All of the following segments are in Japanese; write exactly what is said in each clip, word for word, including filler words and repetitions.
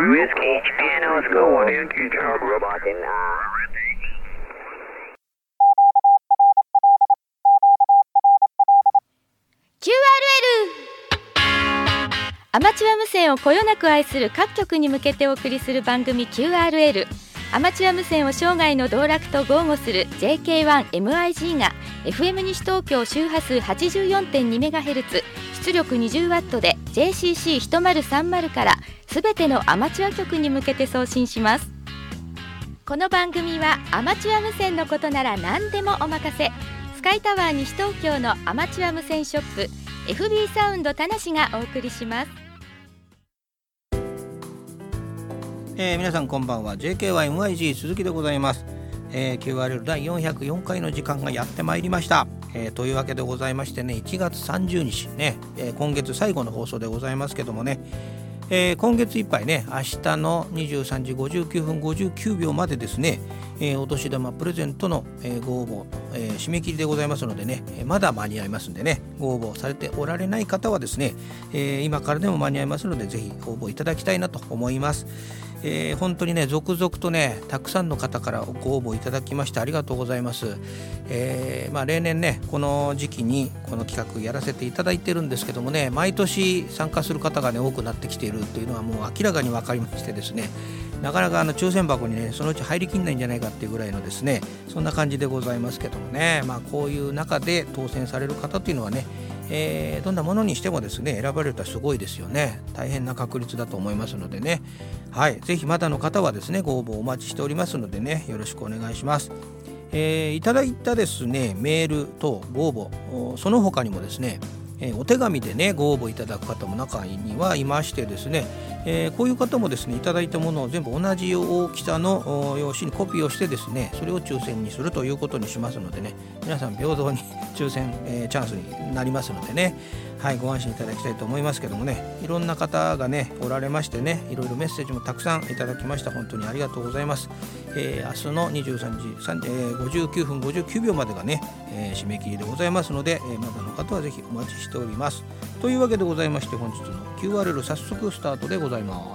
Whiskey Channel is going Yankee Tower Robot in キューアールエル アマチュア無線をこよなく愛する各局に向けてお送りする番組 キューアールエル。 アマチュア無線を生涯の道楽と豪語する ジェイケーワンエムアイジー が エフエム 西東京周波数 はちじゅうよんてんにメガヘルツ 出力 にじゅうワット で ジェイシーシーいちまるさんまる からすべてのアマチュア局に向けて送信します。この番組はアマチュア無線のことなら何でもお任せ、スカイタワー西東京のアマチュア無線ショップ エフビー サウンド田無がお送りします。 えー、皆さんこんばんは。 ジェイケーワンエムアイジー 鈴木でございます。えー、キューアールエル だいよんひゃくよんかいの時間がやってまいりました。えー、というわけでございましてね、いちがつさんじゅうにちね、えー、今月最後の放送でございますけどもね、えー、今月いっぱいね、明日のにじゅうさんじごじゅうきゅうふんごじゅうきゅうびょうまでですね、えー、お年玉プレゼントの、えー、ご応募、えー、締め切りでございますのでね、えー、まだ間に合いますんでね、ご応募されておられない方はですね、えー、今からでも間に合いますので、ぜひ応募いただきたいなと思います。えー、本当にね、続々とね、たくさんの方からご応募いただきましてありがとうございます。えーまあ、例年ね、この時期にこの企画やらせていただいてるんですけどもね、毎年参加する方がね多くなってきているというのはもう明らかに分かりましてですね、なかなかあの抽選箱にねそのうち入りきんないんじゃないかっていうぐらいのですね、そんな感じでございますけどもね、まあ、こういう中で当選される方というのはね、えー、どんなものにしてもですね、選ばれるとはすごいですよね。大変な確率だと思いますのでね、はい、ぜひまだの方はですね、ご応募お待ちしておりますのでね、よろしくお願いします。えー、いただいたですねメールとご応募、その他にもですね、えー、お手紙でねご応募いただく方も中にはいましてですね、えー、こういう方もですね、いただいたものを全部同じ大きさの用紙にコピーをしてですね、それを抽選にするということにしますのでね、皆さん平等に抽選、えー、チャンスになりますのでね、はい、ご安心いただきたいと思いますけどもね、いろんな方がねおられましてね、いろいろメッセージもたくさんいただきました。本当にありがとうございます。えー、明日のにじゅうさんじごじゅうきゅうふんごじゅうきゅうびょうまでがね、えー、締め切りでございますので、えー、まだの方はぜひお待ちしております。というわけでございまして、本日の キューアールエル 早速スタートでございます。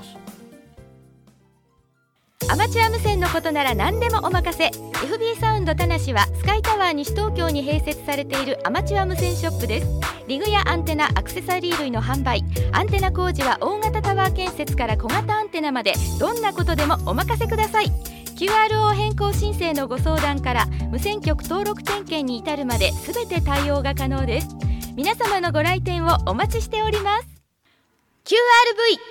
アマチュア無線のことなら何でもお任せ。 エフビー サウンド田無はスカイタワー西東京に併設されているアマチュア無線ショップです。リグやアンテナ、アクセサリー類の販売、アンテナ工事は大型タワー建設から小型アンテナまで、どんなことでもお任せください。 キューアールオー 変更申請のご相談から無線局登録点検に至るまで全て対応が可能です。皆様のご来店をお待ちしております。 キューアールブイ。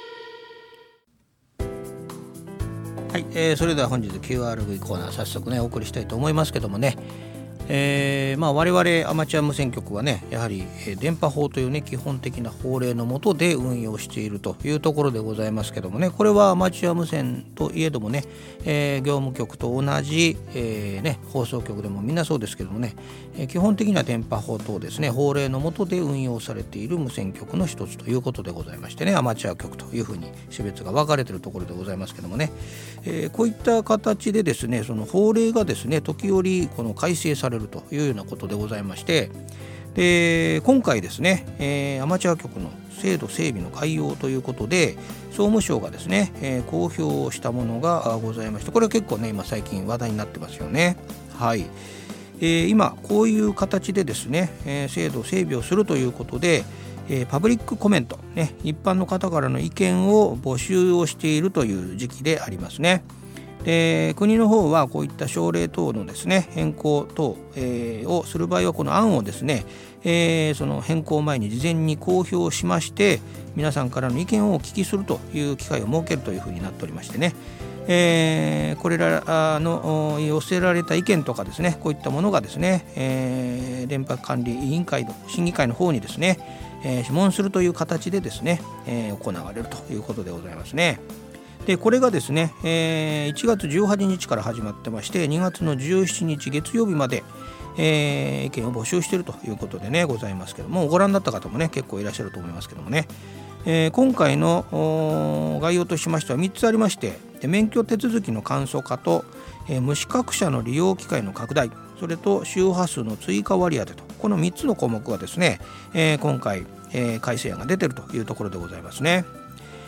はい、えー、それでは本日 キューアールブイ コーナー早速ねお送りしたいと思いますけどもね、えーまあ、我々アマチュア無線局はね、やはり、えー、電波法というね基本的な法令の下で運用しているというところでございますけどもね、これはアマチュア無線といえどもね、えー、業務局と同じ、えーね、放送局でもみんなそうですけどもね、えー、基本的な電波法等ですね、法令の下で運用されている無線局の一つということでございましてね、アマチュア局というふうに種別が分かれているところでございますけどもね、えー、こういった形でですね、その法令がですね時折この改正されるというようなことでございまして、で今回ですね、えー、アマチュア局の制度整備の概要ということで総務省がですね、えー、公表したものがございまして、これは結構ね今最近話題になってますよね。はい、えー、今こういう形でですね、えー、制度整備をするということで、えー、パブリックコメント、ね、一般の方からの意見を募集をしているという時期でありますね。で国の方はこういった省令等のですね変更等、えー、をする場合はこの案をですね、えー、その変更前に事前に公表しまして、皆さんからの意見をお聞きするという機会を設けるというふうになっておりましてね、えー、これらの寄せられた意見とかですね、こういったものがですね、えー、電波管理委員会の審議会の方にですね、えー、諮問するという形でですね、えー、行われるということでございますね。でこれがですね、えー、いちがつじゅうはちにちから始まってまして、にがつのじゅうしちにち月曜日まで、えー、意見を募集しているということでねございますけども、ご覧になった方もね結構いらっしゃると思いますけどもね、えー、今回の概要としましてはみっつありまして、で免許手続きの簡素化と、えー、無資格者の利用機会の拡大、それと周波数の追加割り当てと、このみっつの項目がですね、えー、今回、えー、改正案が出ているというところでございますね。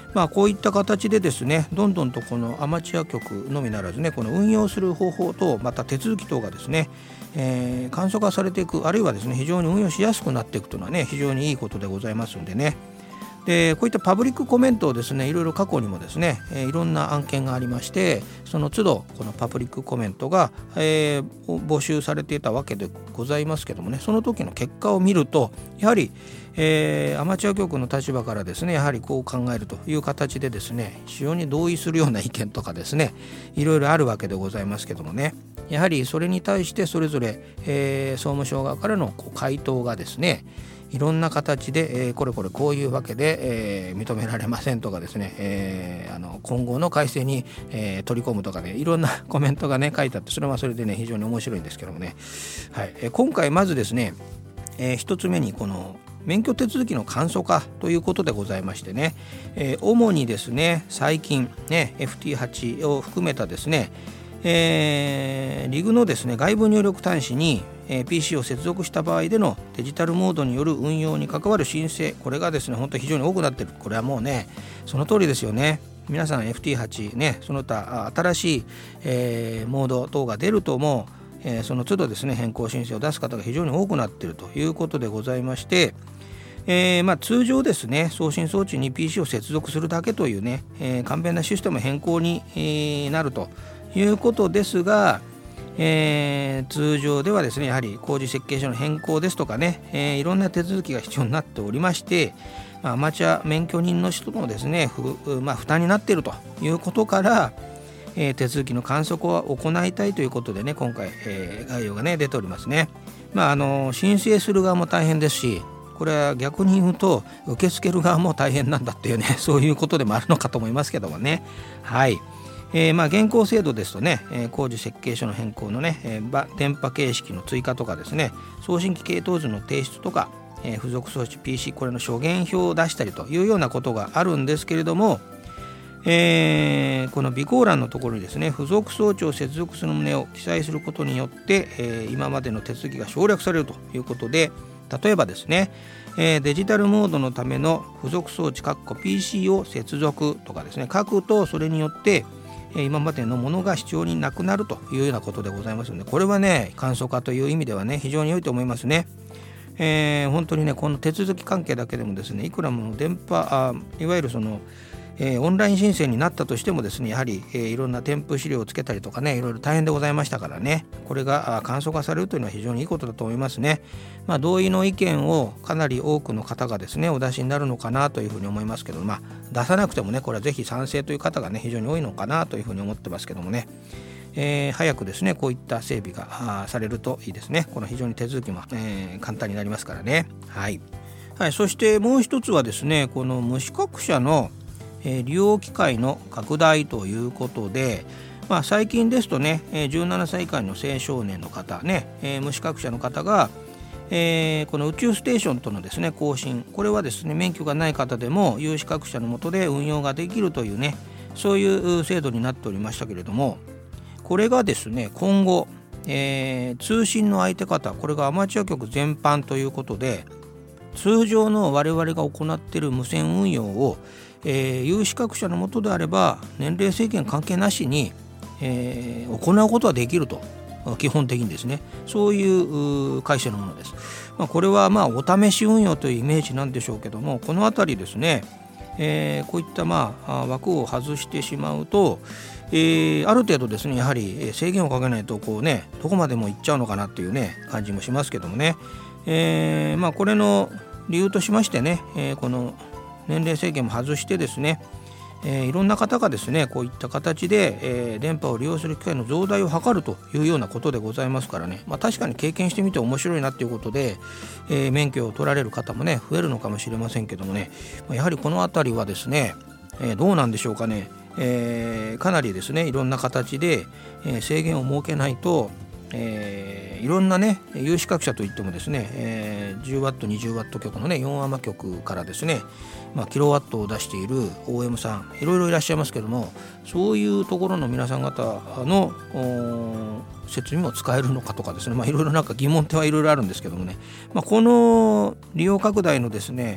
まあ、こういった形でですねどんどんとこのアマチュア局のみならずねこの運用する方法とまた手続き等がですね、えー、簡素化されていく、あるいはですね非常に運用しやすくなっていくというのはね非常にいいことでございますのでね。でこういったパブリックコメントをですねいろいろ過去にもですね、えー、いろんな案件がありまして、その都度このパブリックコメントが、えー、募集されていたわけでございますけどもね、その時の結果を見るとやはり、えー、アマチュア局の立場からですねやはりこう考えるという形でですね非常に同意するような意見とかですねいろいろあるわけでございますけどもね、やはりそれに対してそれぞれ、えー、総務省側からのこう回答がですねいろんな形で、えー、これこれこういうわけで、えー、認められませんとかですね、えー、あの今後の改正に、えー、取り込むとかねいろんなコメントがね書いてあって、それはそれでね非常に面白いんですけどもね、はいえー、今回まずですね、えー、一つ目にこの免許手続きの簡素化ということでございましてね、えー、主にですね最近ね エフティーはち を含めたですねえー、リグのですね外部入力端子に、えー、ピーシー を接続した場合でのデジタルモードによる運用に関わる申請、これがですね本当に非常に多くなっている。これはもうねその通りですよね。皆さん エフティーはち ねその他新しい、えー、モード等が出るともう、えー、その都度ですね変更申請を出す方が非常に多くなっているということでございまして、えーまあ、通常ですね送信装置に ピーシー を接続するだけというね、えー、簡便なシステム変更に、えー、なるということですが、えー、通常ではですねやはり工事設計書の変更ですとかね、えー、いろんな手続きが必要になっておりまして、まあ、アマチュア免許人の人のですねふ、まあ、負担になっているということから、えー、手続きの簡素化を行いたいということでね今回、えー、概要がね出ておりますね。まあ、あの申請する側も大変ですし、これは逆に言うと受け付ける側も大変なんだっていうねそういうことでもあるのかと思いますけどもね。はい。えー、まあ現行制度ですとね、えー、工事設計書の変更のね、えー、電波形式の追加とかですね送信機系統図の提出とか、えー、付属装置 ピーシー これの諸言表を出したりというようなことがあるんですけれども、えー、この備考欄のところにですね付属装置を接続する旨を記載することによって、えー、今までの手続きが省略されるということで、例えばですね、えー、デジタルモードのための付属装置 ピーシー を接続とかですね書くと、それによって今までのものが必要になくなるというようなことでございますので、これはね簡素化という意味ではね非常に良いと思いますね。えー、本当にねこの手続き関係だけでもですねいくらもの電波あいわゆるその、えー、オンライン申請になったとしてもですねやはり、えー、いろんな添付資料をつけたりとかねいろいろ大変でございましたからね、これが簡素化されるというのは非常にいいことだと思いますね。まあ、同意の意見をかなり多くの方がですねお出しになるのかなというふうに思いますけど、まあ、出さなくてもねこれはぜひ賛成という方がね非常に多いのかなというふうに思ってますけどもね、えー、早くですねこういった整備がされるといいですね。この非常に手続きも、えー、簡単になりますからね。はい、はい、そしてもう一つはですねこの無資格者の、えー、利用機会の拡大ということで、まあ、最近ですとねじゅうななさい以下の青少年の方ね、えー、無資格者の方がえー、この宇宙ステーションとのですね更新、これはですね免許がない方でも有資格者の下で運用ができるというねそういう制度になっておりましたけれども、これがですね今後、えー、通信の相手方、これがアマチュア局全般ということで、通常の我々が行っている無線運用を、えー、有資格者の下であれば年齢制限関係なしに、えー、行うことはできると、基本的にですねそういう会社のものです。まあ、これはまあお試し運用というイメージなんでしょうけども、このあたりですね、えー、こういったまあ枠を外してしまうと、えー、ある程度ですねやはり制限をかけないとこうねどこまでも行っちゃうのかなっていうね感じもしますけどもね、えー、まあこれの理由としましてね、えー、この年齢制限も外してですね、えー、いろんな方がですねこういった形で、えー、電波を利用する機会の増大を図るというようなことでございますからね、まあ、確かに経験してみて面白いなということで、えー、免許を取られる方もね増えるのかもしれませんけどもね、やはりこのあたりはですね、えー、どうなんでしょうかね、えー、かなりですねいろんな形で、えー、制限を設けないと、えー、いろんなね有資格者といってもですね、えー、じゅうワットにじゅうワット局のねよんアマ局からですね、まあ、キロワットを出している オーエム さんいろいろいらっしゃいますけども、そういうところの皆さん方の設備も使えるのかとかですね、まあ、いろいろなんか疑問点はいろいろあるんですけどもね、まあ、この利用拡大のですね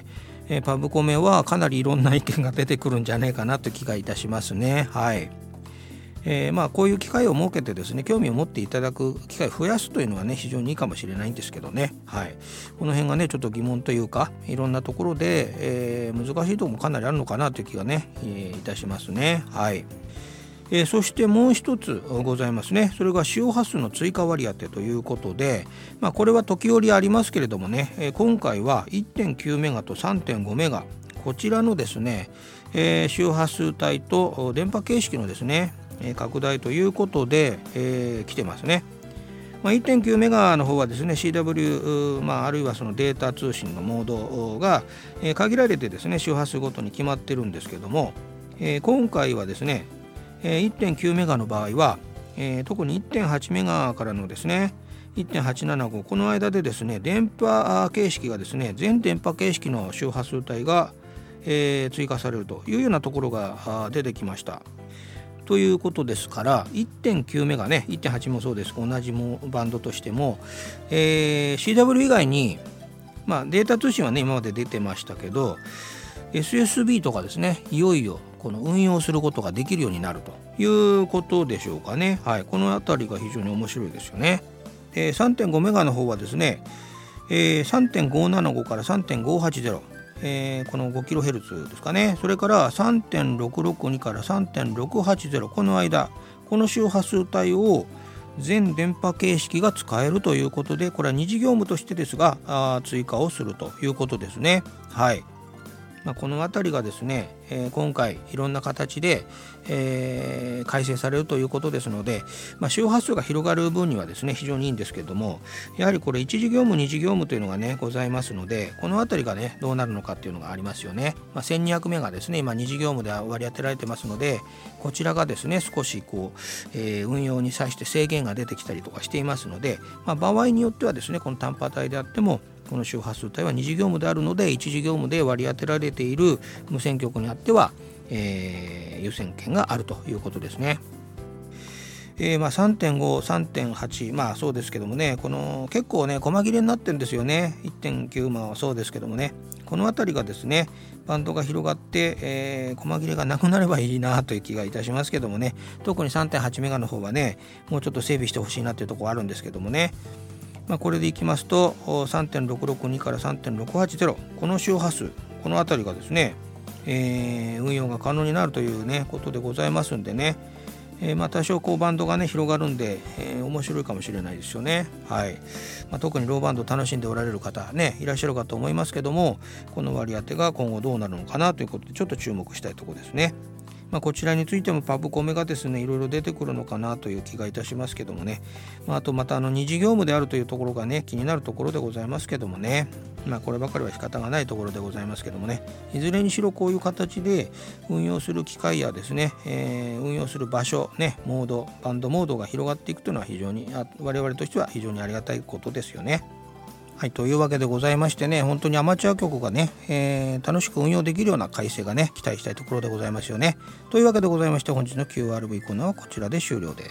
えー、パブコメはかなりいろんな意見が出てくるんじゃないかなという気がいたしますね。はい。えー、まあこういう機会を設けてですね、興味を持っていただく機会を増やすというのはね非常にいいかもしれないんですけどね、はい、この辺がねちょっと疑問というか、いろんなところで、えー、難しいところもかなりあるのかなという気がね、えー、いたしますね。はい。えー、そしてもう一つございますね。それが周波数の追加割り当てということで、まあ、これは時折ありますけれどもね、えー、今回は いってんきゅうメガと さんてんごメガ、こちらのですね、えー、周波数帯と電波形式のですね拡大ということで、えー、来てますね。まあ、いってんきゅうメガの方はですね シーダブリュー、まあ、あるいはそのデータ通信のモードが、えー、限られてですね周波数ごとに決まってるんですけども、えー、今回はですね、えー、いってんきゅうメガの場合は、えー、特に いってんはちメガからのですね いってんはちななご この間でですね電波形式がですね全電波形式の周波数帯が、えー、追加されるというようなところが出てきました。ということですから いってんきゅうメガね いってんはち もそうです、同じもバンドとしても、えー、シーダブリュー 以外に、まあ、データ通信はね今まで出てましたけど エスエスビー とかですねいよいよこの運用することができるようになるということでしょうかね。はい、このあたりが非常に面白いですよね。えー、さんてんごメガの方はですね、えー、さんてんごななご から さんてんごはちゼロ、えー、この ごキロヘルツ ですかね。それから さんてんろくろくに から さんてんろくはちゼロ、 この間この周波数帯を全電波形式が使えるということで、これは二次業務としてですがあ追加をするということですね。はい。まあ、このあたりがですね、えー、今回いろんな形で、えー、改正されるということですので、まあ、周波数が広がる分にはですね非常にいいんですけども、やはりこれ一次業務二次業務というのがねございますので、このあたりがねどうなるのかっていうのがありますよね。まあ、せんにひゃくメガですね今二次業務で割り当てられてますので、こちらがですね少しこう、えー、運用に際して制限が出てきたりとかしていますので、まあ、場合によってはですねこの単波帯であってもこの周波数帯は二次業務であるので一次業務で割り当てられている無線局にあっては、えー、優先権があるということですね。えーまあ、さんてんご、さんてんはち、まあそうですけどもね、この結構ね細切れになってるんですよね。 いってんきゅう はそうですけどもね、このあたりがですねバンドが広がって、えー、細切れがなくなればいいなという気がいたしますけどもね、特に さんてんはちメガの方はねもうちょっと整備してほしいなというところあるんですけどもね。まあ、これでいきますと さんてんろくろくに から さんてんろくはちゼロ、 この周波数このあたりがですね、えー、運用が可能になるというねことでございますんでね、えー、まあ多少こうバンドがね広がるんで、えー、面白いかもしれないですよね。はい。まあ、特にローバンド楽しんでおられる方ねいらっしゃるかと思いますけども、この割り当てが今後どうなるのかなということでちょっと注目したいところですね。まあ、こちらについてもパブコメがですねいろいろ出てくるのかなという気がいたしますけどもね、まあ、あとまたあの二次業務であるというところがね気になるところでございますけどもね、まあこればかりは仕方がないところでございますけどもね、いずれにしろこういう形で運用する機会やですね、えー、運用する場所ねモードバンドモードが広がっていくというのは非常に我々としては非常にありがたいことですよね。はい、というわけでございましてね、本当にアマチュア局がね、えー、楽しく運用できるような改正がね期待したいところでございますよね。というわけでございまして本日の キューアールブイ コーナーはこちらで終了です。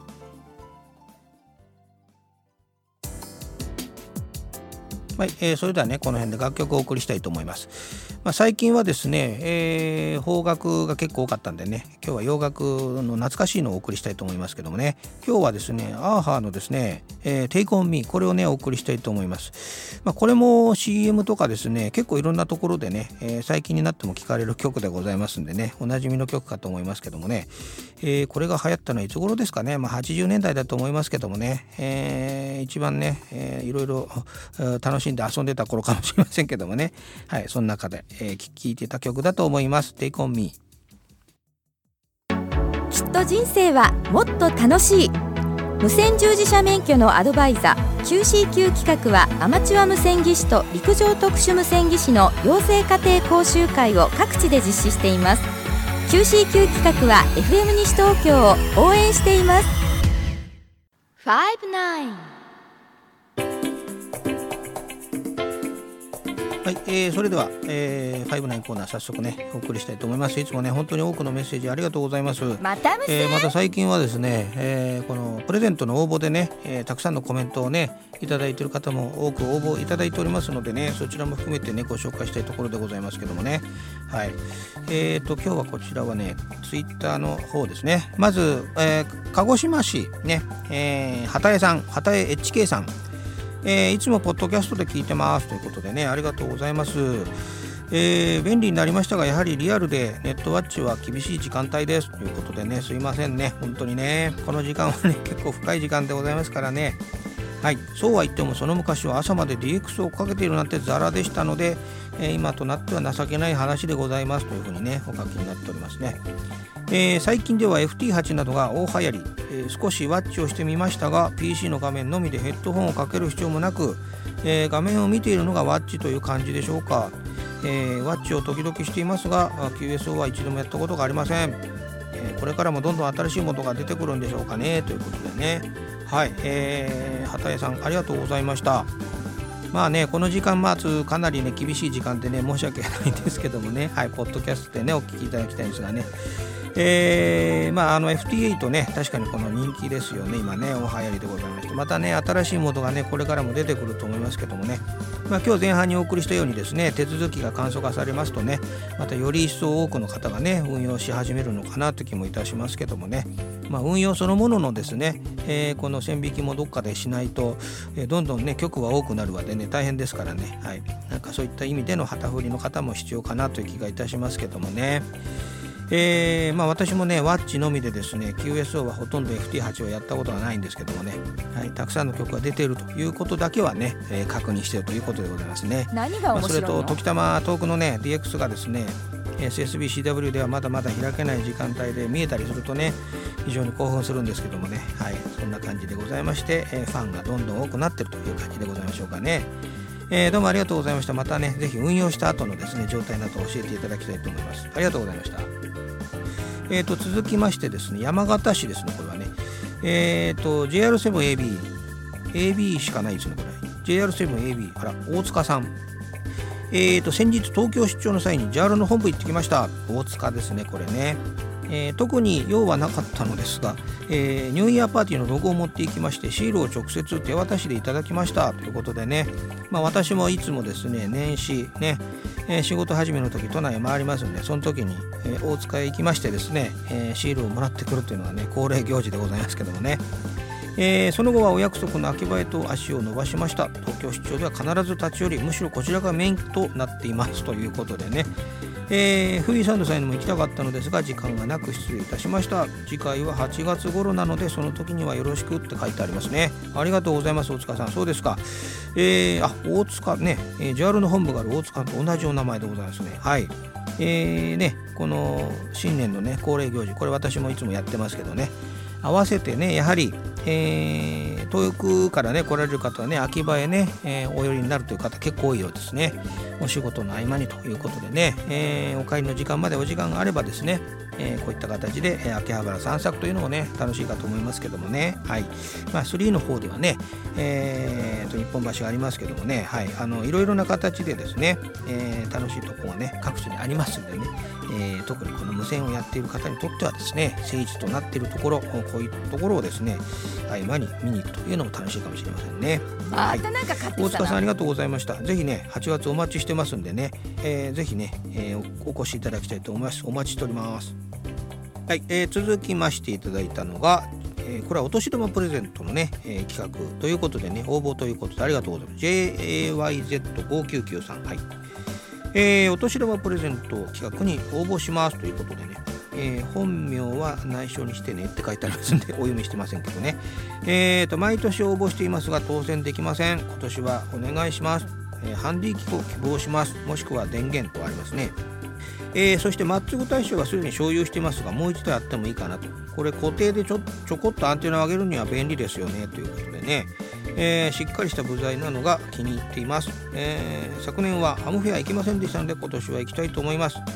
はい、えー、それではねこの辺で楽曲をお送りしたいと思います。まあ、最近はですね、えー、邦楽が結構多かったんでね、今日は洋楽の懐かしいのをお送りしたいと思いますけどもね、今日はですねアーハーのですね、えー、Take on Me、 これをねお送りしたいと思います。まあ、これも シーエム とかですね結構いろんなところでね、えー、最近になっても聴かれる曲でございますんでね、おなじみの曲かと思いますけどもね、えー、これが流行ったのはいつ頃ですかね。まあ、はちじゅうねんだいだと思いますけどもね、えー、一番ね、えー、いろいろ楽しんで遊んでた頃かもしれませんけどもね、はい、その中でえー、聴いてた曲だと思います。 Take on Me。 きっと人生はもっと楽しい。無線従事者免許のアドバイザー キューシーキュー 企画はアマチュア無線技師と陸上特殊無線技師の養成家庭講習会を各地で実施しています。 キューシーキュー 企画は エフエム 西東京を応援しています。ファイブナインはい、えー、それでは、えー、ファイブナインコーナー早速ねお送りしたいと思います。いつもね本当に多くのメッセージありがとうございます。 またむせ、 えー、また最近はですね、えー、このプレゼントの応募でね、えー、たくさんのコメントをねいただいている方も多く応募いただいておりますのでね、そちらも含めてねご紹介したいところでございますけどもね。はい、えーと今日はこちらはねツイッターの方ですね。まず、えー、鹿児島市ね、えー、畑江さん、畑江 エイチケー さん、えー、いつもポッドキャストで聞いてますということでね、ありがとうございます。えー、便利になりましたがやはりリアルでネットワッチは厳しい時間帯ですということでね、すいませんね本当にね、この時間はね結構深い時間でございますからね。はい、そうは言ってもその昔は朝まで ディーエックス をかけているなんてザラでしたので、えー、今となっては情けない話でございますというふうにねお書きになっておりますね。えー、最近では エフティーエイチ などが大流行り、えー、少しワッチをしてみましたが ピーシー の画面のみでヘッドホンをかける必要もなく、えー、画面を見ているのがワッチという感じでしょうか。えー、ワッチを時々していますが キューエスオー は一度もやったことがありません。えー、これからもどんどん新しいものが出てくるんでしょうかねということでね。はい、えー、畑江さんありがとうございました。まあねこの時間まずかなりね厳しい時間でね申し訳ないんですけどもね、はい、ポッドキャストでねお聞きいただきたいんですがね、えー、まああの エフティーエイト ね確かにこの人気ですよね今ね、お流行りでございまして、またね新しいモードがねこれからも出てくると思いますけどもね、まあ今日前半にお送りしたようにですね手続きが簡素化されますとね、またより一層多くの方がね運用し始めるのかなという気もいたしますけどもね、まあ運用そのもののですね、えー、この線引きもどっかでしないと、えー、どんどんね局は多くなるわでね大変ですからね、はい、なんかそういった意味での旗振りの方も必要かなという気がいたしますけどもね。えーまあ、私もねワッチのみでですね キューエスオー はほとんど エフティーエイチ をやったことがないんですけどもね、はい、たくさんの曲が出ているということだけはね、えー、確認しているということでございますね。 何が面白いの？ まあ、それと時たま遠くのね ディーエックス がですね エスエスビーシーダブリュー ではまだまだ開けない時間帯で見えたりするとね非常に興奮するんですけどもね、はい、そんな感じでございまして、えー、ファンがどんどん多くなっているという感じでございましょうかね。えー、どうもありがとうございました。またねぜひ運用した後のですね状態などを教えていただきたいと思います。ありがとうございました。えー、と続きましてですね山形市ですね、これはねえー、と ジェイアールセブンエービー エービー しかないですねこれ ジェイアールセブンエービー あら大塚さん、えー、と先日東京出張の際に ジェイアール の本部行ってきました。大塚ですねこれね、えー、特に用はなかったのですが、えー、ニューイヤーパーティーのロゴを持っていきましてシールを直接手渡しでいただきましたということでね、まあ、私もいつもですね年始ね、えー、仕事始めの時都内を回りますんでその時に、えー、大塚へ行きましてですね、えー、シールをもらってくるというのがね恒例行事でございますけどもね、えー、その後はお約束の秋葉へと足を伸ばしました。東京出張では必ず立ち寄りむしろこちらがメインとなっていますということでね、えー、フリーサンドさんにも行きたかったのですが時間がなく失礼いたしました。次回ははちがつ頃なのでその時にはよろしくって書いてありますね。ありがとうございます大塚さん。そうですか、えー、あ大塚ね、えー、ジェイアール の本部がある大塚と同じお名前でございますね。はい、えー、ねこの新年のね恒例行事これ私もいつもやってますけどね、合わせてねやはり、えー、遠くからね来られる方はね秋葉へね、えー、お寄りになるという方結構多いようですね。お仕事の合間にということでね、えー、お帰りの時間までお時間があればですね、えー、こういった形で、えー、秋葉原散策というのもね楽しいかと思いますけどもね、はい、まあ、スリーの方ではね、えー、と日本橋がありますけどもね、はい、あのいろいろな形でですね、えー、楽しいところがね各地にありますんでね、えー、特にこの無線をやっている方にとってはですね聖地となっているところこういうところをですね合間に見に行くというのも楽しいかもしれませんね。 またなんか買ってきたな。 大塚さんありがとうございました。ぜひねはちがつお待ちしてますんでね、えー、ぜひね、えー、お, お越しいただきたいと思います。お待ちしております。はい、えー、続きましていただいたのが、えー、これはお年玉プレゼントのね、えー、企画ということでね応募ということでありがとうございます。 ジェイエーワイゼットごきゅうきゅうさん、はい、えー、お年玉プレゼント企画に応募しますということでね、えー、本名は内緒にしてねって書いてありますんでお読みしてませんけどね、えーと毎年応募していますが当選できません。今年はお願いします。えー、ハンディ機構希望します。もしくは電源とありますね。えー、そしてマッツグ大将はすでに所有していますがもう一台あってもいいかなと。これ固定でちょ、ちょこっとアンテナを上げるには便利ですよねということでね、えー、しっかりした部材なのが気に入っています。えー、昨年はハムフェア行きませんでしたので今年は行きたいと思います。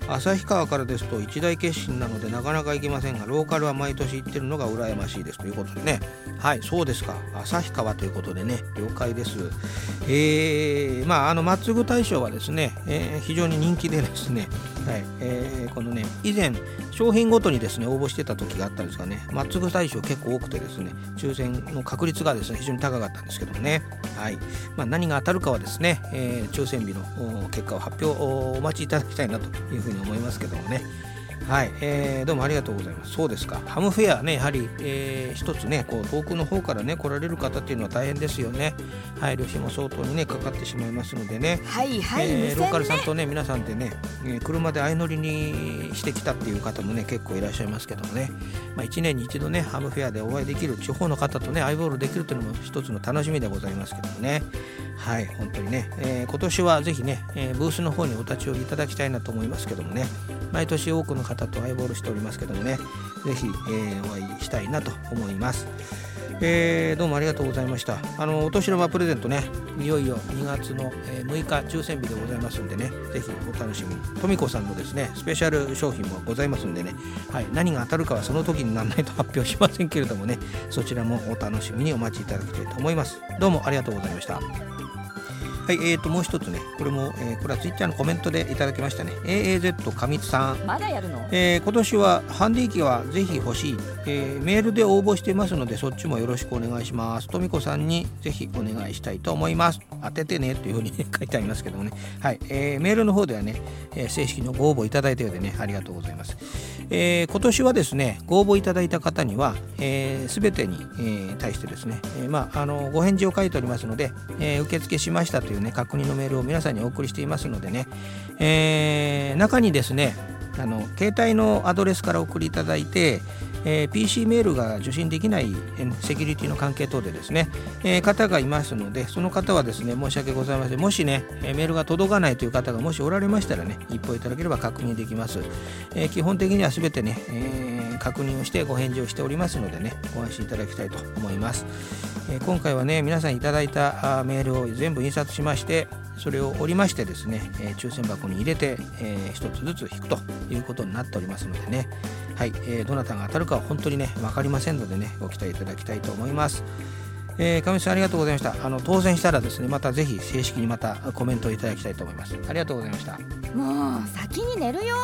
旭川からですと一大決心なのでなかなか行きませんが、ローカルは毎年行ってるのが羨ましいですということでね。はい、そうですか、旭川ということでね、了解です。えー、まああの松具大賞はですね、えー、非常に人気でですね、はい、えー、このね以前商品ごとにですね応募してた時があったんですがね、松具大賞結構多くてですね、抽選の確率がですね非常に高かったんですけどもね。はい、まあ、何が当たるかはですね、えー、抽選日の結果を発表をお待ちいただきたいなというふうに思いますけどもね。はい、えー、どうもありがとうございます。そうですか、ハムフェアね、やはり、えー、一つねこう遠くの方からね来られる方っていうのは大変ですよね。配慮費も相当にねかかってしまいますのでね。 はいはい、 えー、ローカルさんとね皆さんでね、えー、車で相乗りにしてきたっていう方もね結構いらっしゃいますけどもね、まあ、いちねんに一度ねハムフェアでお会いできる地方の方とねアイボールできるというのも一つの楽しみでございますけどもね。はい、本当にね、えー、今年はぜひね、えー、ブースの方にお立ち寄りいただきたいなと思いますけどもね。毎年多くの方とアイボールしておりますけどもね、ぜひ、えー、お会いしたいなと思います。えー、どうもありがとうございました。あのお年玉プレゼントね、いよいよにがつのむいか抽選日でございますんでね、ぜひお楽しみに。とみこさんのですねスペシャル商品もございますんでね、はい、何が当たるかはその時にならないと発表しませんけれどもね、そちらもお楽しみにお待ちいただきたいと思います。どうもありがとうございました。はい、えーともう一つね、これも、えー、これはツイッターのコメントでいただきましたね。 エーエーゼット 上津さん、 まだやるの？ えー、今年はハンディ機はぜひ欲しい、えー、メールで応募していますのでそっちもよろしくお願いします。とみこさんにぜひお願いしたいと思います。当ててねというふうに、ね、書いてありますけどもね、はい、えー、メールの方ではね、えー、正式のご応募いただいたようでね、ありがとうございます。えー、今年はですねご応募いただいた方には、えー、全てに、えー、対してですね、えーまあ、あのご返事を書いておりますので、えー、受付しましたというね確認のメールを皆さんにお送りしていますのでね、えー、中にですねあの携帯のアドレスからお送りいただいて、えー、ピーシー メールが受信できないセキュリティの関係等でですね、えー、方がいますので、その方はですね申し訳ございません。もしねメールが届かないという方がもしおられましたらね一報いただければ確認できます。えー、基本的には全てね、えー、確認をしてご返事をしておりますのでね、ご安心いただきたいと思います。えー、今回はね皆さんいただいたメールを全部印刷しまして、それを折りましてですね、えー、抽選箱に入れて、えー、一つずつ引くということになっておりますのでね、はい、えー、どなたが当たるかは本当にね分かりませんのでね、ご期待いただきたいと思います。えー、上地さんありがとうございました。あの当選したらですねまたぜひ正式にまたコメントをいただきたいと思います。ありがとうございました。 もう先に寝るよ。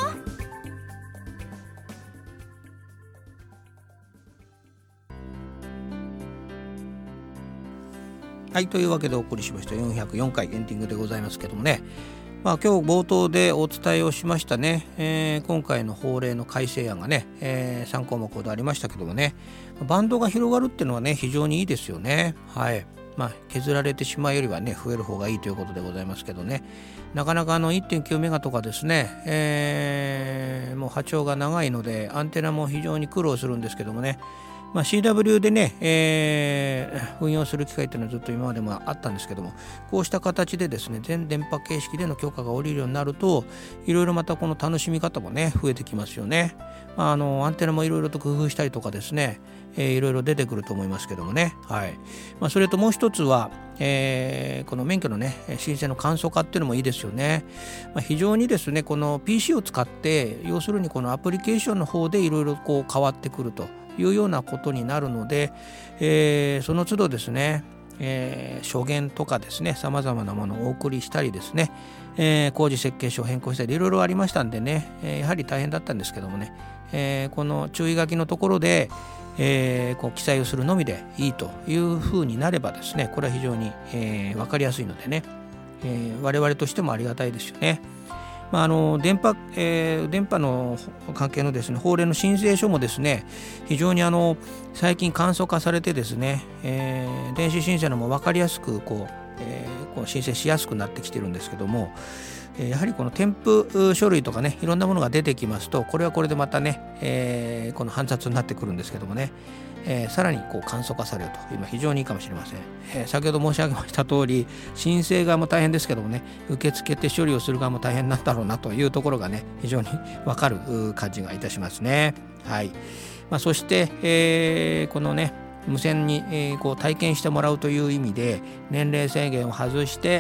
はい、というわけでお送りしましたよんひゃくよんかいエンディングでございますけどもね、まあ、今日冒頭でお伝えをしましたね、えー、今回の法令の改正案がね、えー、さんこうもくほどありましたけどもね、バンドが広がるっていうのはね非常にいいですよね。はい、まあ、削られてしまうよりはね増える方がいいということでございますけどね、なかなかあの いってんきゅうメガとかですね、えー、もう波長が長いのでアンテナも非常に苦労するんですけどもね、まあ、シーダブリュー でね、えー、運用する機会っていうのはずっと今までもあったんですけども、こうした形でですね全電波形式での許可が下りるようになると、いろいろまたこの楽しみ方もね増えてきますよね。まあ、あのアンテナもいろいろと工夫したりとかですね、えー、いろいろ出てくると思いますけどもね、はい。まあ、それともう一つは、えー、この免許のね申請の簡素化っていうのもいいですよね。まあ、非常にですねこの ピーシー を使って、要するにこのアプリケーションの方でいろいろこう変わってくるというようなことになるので、えー、その都度ですね、えー、証言とかですねさまざまなものをお送りしたりですね、えー、工事設計書を変更したりいろいろありましたんでね、えー、やはり大変だったんですけどもね、えー、この注意書きのところで、えー、こう記載をするのみでいいというふうになればですね、これは非常に、えー、分かりやすいのでね、えー、我々としてもありがたいですよね。まあ、あの電波、えー、電波の関係のですね法令の申請書もですね非常にあの最近簡素化されてですね、えー、電子申請のも分かりやすくこう、えー、こう申請しやすくなってきてるんですけども、やはりこの添付書類とかねいろんなものが出てきますと、これはこれでまたね、えー、この煩雑になってくるんですけどもね、えー、さらにこう簡素化されると今非常にいいかもしれません。えー、先ほど申し上げました通り申請側も大変ですけどもね、受け付けて処理をする側も大変なんだろうなというところがね非常に分かる感じがいたしますね。はい。まあ、そして、えー、このね無線に、えー、こう体験してもらうという意味で年齢制限を外して、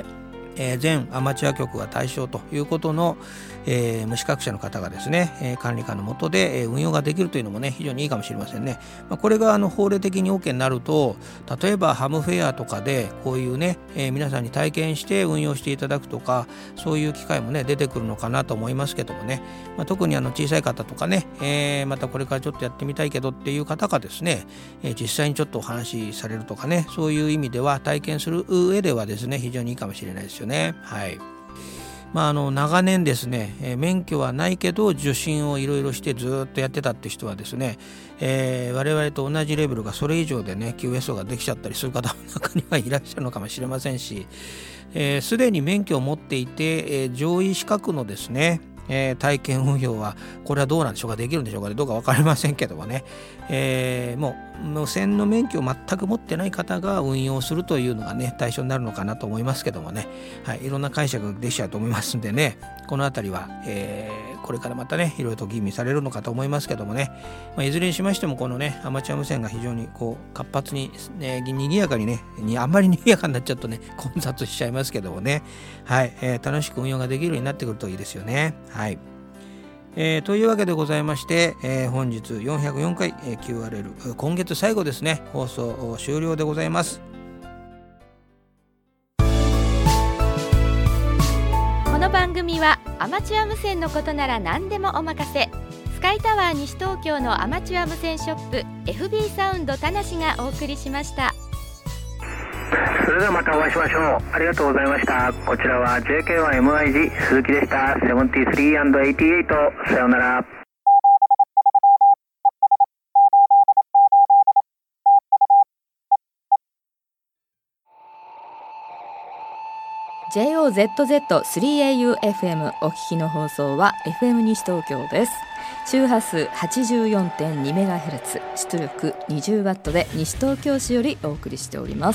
えー、全アマチュア局が対象ということの、えー、無資格者の方がですね、えー、管理下の下で、えー、運用ができるというのもね非常にいいかもしれませんね。まあ、これがあの法令的に OK になると、例えばハムフェアとかでこういうね、えー、皆さんに体験して運用していただくとか、そういう機会もね出てくるのかなと思いますけどもね、まあ、特にあの小さい方とかね、えー、またこれからちょっとやってみたいけどっていう方がですね、えー、実際にちょっとお話しされるとかね、そういう意味では体験する上ではですね非常にいいかもしれないですよね。はい。まあ、あの長年ですね、えー、免許はないけど受診をいろいろしてずっとやってたって人はですね、えー、我々と同じレベルがそれ以上でね キューエスオー ができちゃったりする方も中にはいらっしゃるのかもしれませんし、すで、えー、に免許を持っていて、えー、上位資格のですねえー、体験運用はこれはどうなんでしょうか、できるんでしょうか、どうか分かりませんけどもね、えー、もう無線の免許を全く持ってない方が運用するというのがね対象になるのかなと思いますけどもね、はい、いろんな解釈ができちゃうと思いますんでね、このあたりは、えー、これからまたねいろいろと吟味されるのかと思いますけどもね、まあ、いずれにしましてもこのねアマチュア無線が非常にこう活発に、ね、にぎやかにねにあんまりにぎやかになっちゃうとね混雑しちゃいますけどもね、はい、えー、楽しく運用ができるようになってくるといいですよね。はい。えー、というわけでございまして、えー、本日よんひゃくよんかい、えー、キューアールエル 今月最後ですね、放送終了でございます。 この番組はアマチュア無線のことなら何でもお任せ、スカイタワー西東京のアマチュア無線ショップ エフビー サウンド田無がお送りしました。 それではまたお会いしましょう。ありがとうございました。こちらは ジェイケーワンエムアイジー 鈴木でした。ななじゅうさんアンドはちじゅうはち、さようなら。 ジェイオーゼットゼットスリーエーユーエフエム お聞きの放送は エフエム 西東京です。周波数 はちじゅうよんてんにメガヘルツ、出力 にじゅうワット で西東京市よりお送りしております。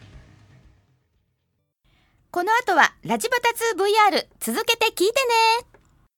この後はラジバタ ツーブイアール 続けて聞いてね。